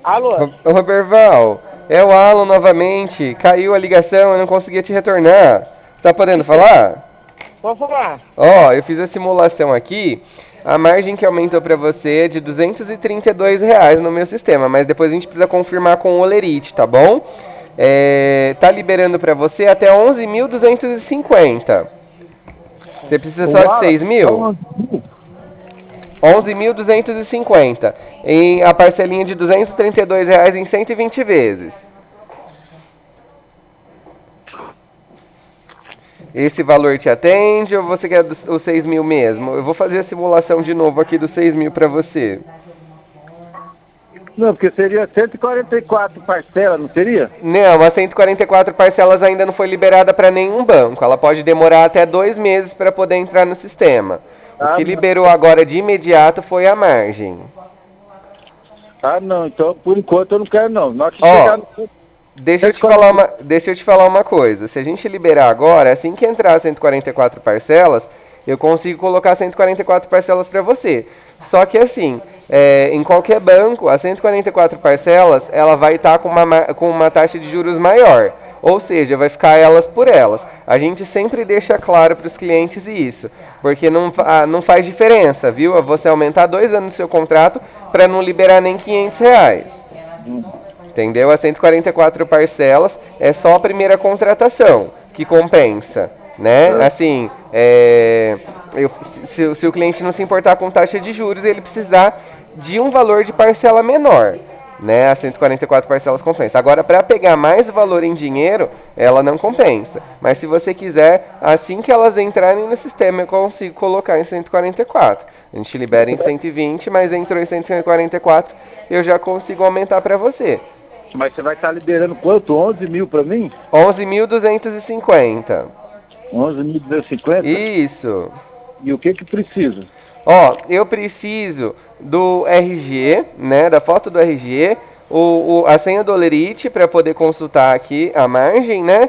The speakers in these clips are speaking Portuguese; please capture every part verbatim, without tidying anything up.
Alô? Ro- Ô, Roberval, é o Alan novamente. Caiu a ligação, eu não conseguia te retornar. Você tá podendo falar? Pode falar. Ó, eu fiz a simulação aqui. A margem que aumentou pra você é de duzentos e trinta e dois reais no meu sistema, mas depois a gente precisa confirmar com o Olerite, tá bom? É, tá liberando pra você até onze mil duzentos e cinquenta. Você precisa O só de Wallace, seis é mil? onze mil? onze mil duzentos e cinquenta. Em a parcelinha de duzentos e trinta e dois reais em cento e vinte vezes. Esse valor te atende ou você quer dos- os seis mil mesmo? Eu vou fazer a simulação de novo aqui dos seis mil para você. Não, porque seria cento e quarenta e quatro parcelas, não seria? Não, as cento e quarenta e quatro parcelas ainda não foi liberada para nenhum banco. Ela pode demorar até dois meses para poder entrar no sistema. O Ah, que não. liberou agora de imediato foi a margem. Ah, não. Então, por enquanto, eu não quero, não. Na hora que chegar Ó, no deixa eu te falar cento e quarenta e quatro. uma, deixa eu te falar uma coisa. Se a gente liberar agora, assim que entrar cento e quarenta e quatro parcelas, eu consigo colocar cento e quarenta e quatro parcelas para você. Só que assim, é, em qualquer banco, as cento e quarenta e quatro parcelas, ela vai estar com, uma, com uma taxa de juros maior. Ou seja, vai ficar elas por elas. A gente sempre deixa claro para os clientes isso, porque não, ah, não faz diferença, viu? Você aumentar dois anos do seu contrato para não liberar nem quinhentos reais. Entendeu? As cento e quarenta e quatro parcelas é só a primeira contratação que compensa, né? É. Assim, é, eu- se, se o cliente não se importar com taxa de juros, ele precisar de um valor de parcela menor, né? As cento e quarenta e quatro parcelas compensa. Agora, para pegar mais valor em dinheiro, ela não compensa. Mas se você quiser, assim que elas entrarem no sistema, eu consigo colocar em cento e quarenta e quatro. A gente libera em cento e vinte, mas entrou em cento e quarenta e quatro, eu já consigo aumentar para você. Mas você vai estar liberando quanto? Onze mil para mim? onze mil duzentos e cinquenta. Onze mil duzentos e cinquenta? Isso. E o que que precisa? Ó, eu preciso do R G, né, da foto do R G, o, o- a senha do Olerite para poder consultar aqui a margem, né?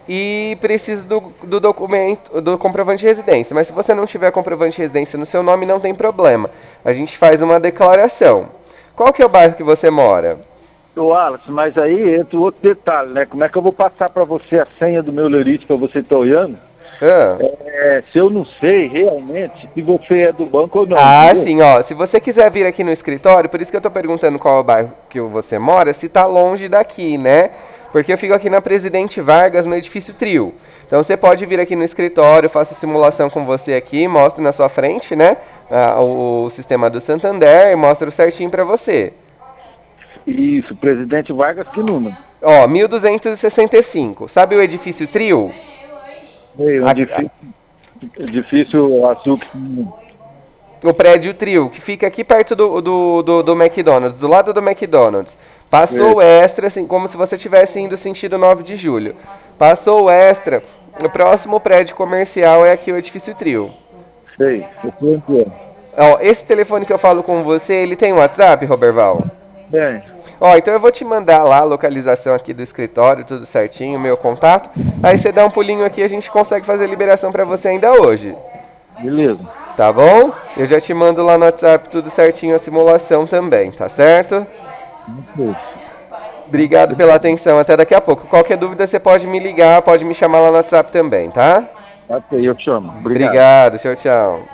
E preciso do, do documento, do comprovante de residência. Mas se você não tiver comprovante de residência no seu nome, não tem problema. A gente faz uma declaração. Qual que é o bairro que você mora? Ô, Wallace, mas aí entra o outro detalhe, né? Como é que eu vou passar para você a senha do meu lerite para você estar olhando? Ah. É, se eu não sei realmente se você é do banco ou não, Ah, entendeu? sim, ó. Se você quiser vir aqui no escritório, por isso que eu tô perguntando qual é o bairro que você mora, se tá longe daqui, né? Porque eu fico aqui na Presidente Vargas, no edifício Trio. Então você pode vir aqui no escritório, faço simulação com você aqui, mostro na sua frente, né? ah, o, o sistema do Santander e mostro certinho pra você. Isso, presidente Vargas, que número? Ó, mil duzentos e sessenta e cinco. Sabe o edifício Trio? Meio, é um A- a- difícil, difícil azul que... o prédio Trio, que fica aqui perto do, do, do, do McDonald's, do lado do McDonald's. Passou o É, extra, assim, como se você estivesse indo sentido nove de julho. Passou o extra, o próximo prédio comercial é aqui o edifício Trio. sei, eu tô entrando. Ó, esse telefone que eu falo com você, ele tem WhatsApp, Roberval? Bem, Ó, então eu vou te mandar lá a localização aqui do escritório, tudo certinho, meu contato. Aí você dá um pulinho aqui e a gente consegue fazer a liberação pra você ainda hoje. beleza. Tá bom? Eu já te mando lá no WhatsApp tudo certinho a simulação também, tá certo? Muito Obrigado pela atenção, até daqui a pouco. Qualquer dúvida você pode me ligar, pode me chamar lá no WhatsApp também, tá? Ok, eu te chamo. Obrigado. Obrigado, tchau, tchau.